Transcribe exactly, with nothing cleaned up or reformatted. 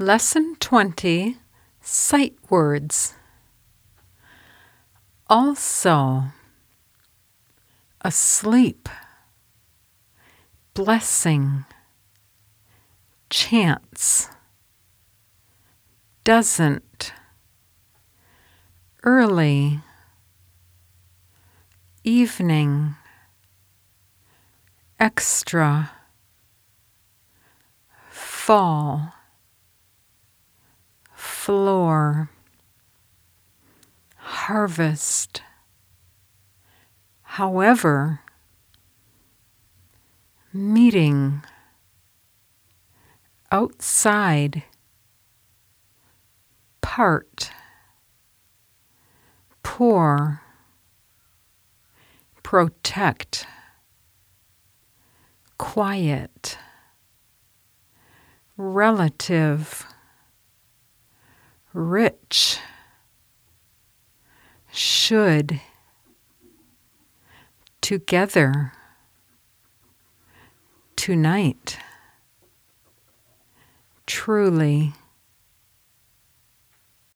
Lesson twenty, Sight Words. Also, asleep, blessing, chance, doesn't, early, evening, extra, fall, floor, harvest, however, meeting, outside, part, pour, protect, quiet, relative, rich, should, together, tonight, truly.